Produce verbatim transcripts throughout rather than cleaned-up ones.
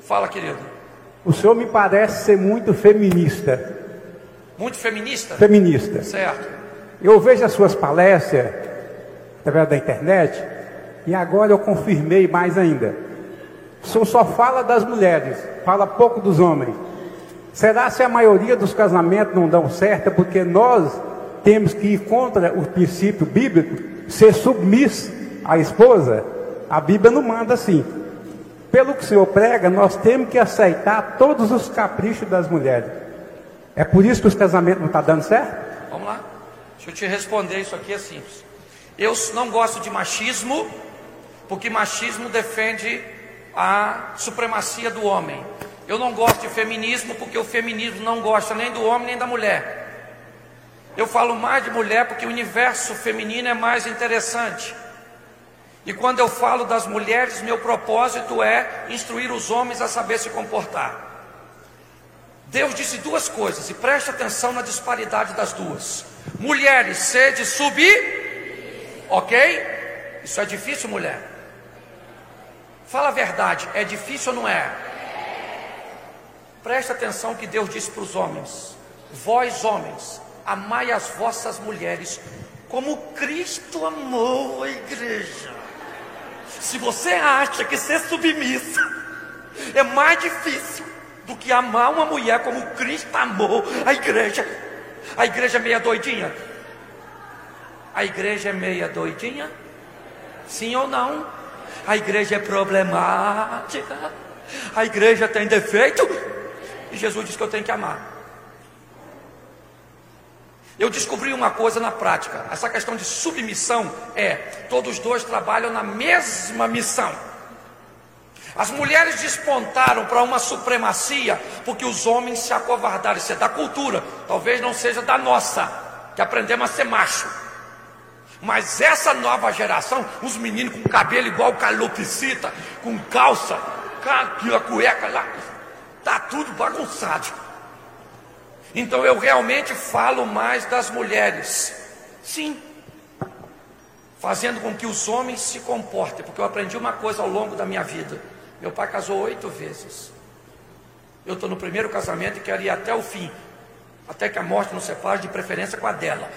Fala, querido. O senhor me parece ser muito feminista. Muito feminista? Feminista. Certo. Eu vejo as suas palestras através da internet e agora eu confirmei mais ainda. O senhor só fala das mulheres, fala pouco dos homens. Será se a maioria dos casamentos não dão certo porque nós temos que ir contra o princípio bíblico, ser submisso à esposa? A Bíblia não manda assim. Pelo que o senhor prega, nós temos que aceitar todos os caprichos das mulheres. É por isso que os casamentos não estão dando certo? Vamos lá. Deixa eu te responder, isso aqui é simples. Eu não gosto de machismo, porque machismo defende a supremacia do homem. Eu não gosto de feminismo, porque o feminismo não gosta nem do homem nem da mulher. Eu falo mais de mulher porque o universo feminino é mais interessante. E quando eu falo das mulheres, meu propósito é instruir os homens a saber se comportar. Deus disse duas coisas, e preste atenção na disparidade das duas. Mulheres, sede subir, ok? Isso é difícil, mulher? Fala a verdade, é difícil ou não é? Preste atenção que Deus disse para os homens: vós homens, amai as vossas mulheres como Cristo amou a igreja. Se você acha que ser submissa é mais difícil do que amar uma mulher como Cristo amou a igreja, a igreja é meia doidinha? A igreja é meia doidinha? Sim ou não? A igreja é problemática? A igreja tem defeito? E Jesus disse que eu tenho que amar. Eu descobri uma coisa na prática. Essa questão de submissão é: todos os dois trabalham na mesma missão. As mulheres despontaram para uma supremacia porque os homens se acovardaram. Isso é da cultura, talvez não seja da nossa, que aprendemos a ser macho. Mas essa nova geração, os meninos com cabelo igual calopsita, com calça, com a cueca lá, tá tudo bagunçado. Então eu realmente falo mais das mulheres, sim, fazendo com que os homens se comportem, porque eu aprendi uma coisa ao longo da minha vida. Meu pai casou oito vezes. Eu estou no primeiro casamento e quero ir até o fim, até que a morte nos separe, de preferência com a dela.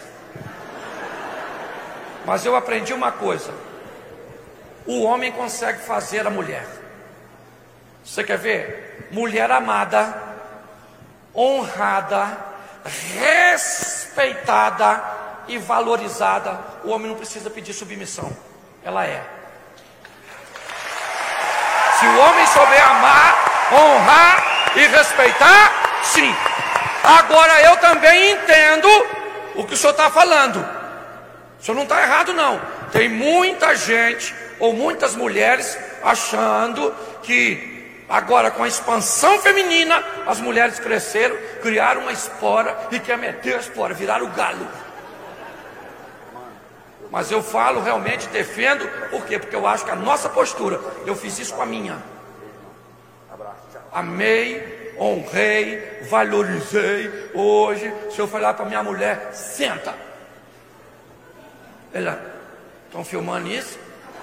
Mas eu aprendi uma coisa: o homem consegue fazer a mulher. Você quer ver? Mulher amada, honrada, respeitada e valorizada, o homem não precisa pedir submissão, ela é. Se o homem souber amar, honrar e respeitar, sim. Agora eu também entendo o que o senhor está falando. O senhor não está errado não. Tem muita gente, ou muitas mulheres, achando que agora, com a expansão feminina, as mulheres cresceram, criaram uma espora e quer meter a espora, virar o galo. Mas eu falo, realmente defendo. Por quê? Porque eu acho que a nossa postura, eu fiz isso com a minha. Amei, honrei, valorizei. Hoje, se eu falar para minha mulher: senta. Ela: estão filmando isso?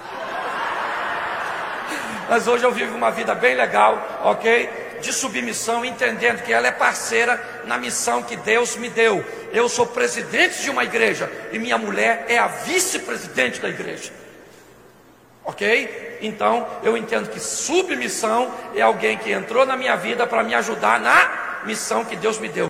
Mas hoje eu vivo uma vida bem legal, ok? De submissão, entendendo que ela é parceira na missão que Deus me deu. Eu sou presidente de uma igreja e minha mulher é a vice-presidente da igreja, ok? Então eu entendo que submissão é alguém que entrou na minha vida para me ajudar na missão que Deus me deu.